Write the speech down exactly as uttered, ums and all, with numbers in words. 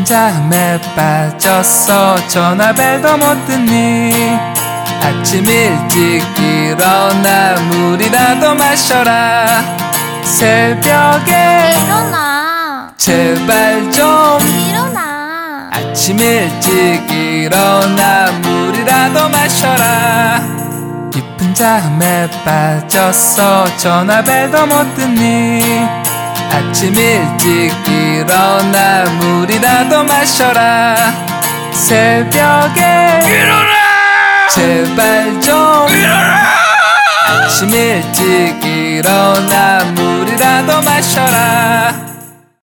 깊은 잠에 빠졌어. 전화벨도 못 듣니. 아침 일찍 일어나 물이라도 마셔라. 새벽에 일어나. 제발 좀 일어나. 아침 일찍 일어나 물이라도 마셔라. 깊은 잠에 빠졌어. 전화벨도 못 듣니. 아침 일찍 일어나 물이라도 마셔라. 새벽에 일어나. 제발 좀 일어나. 아침 일찍 일어나 물이라도 마셔라.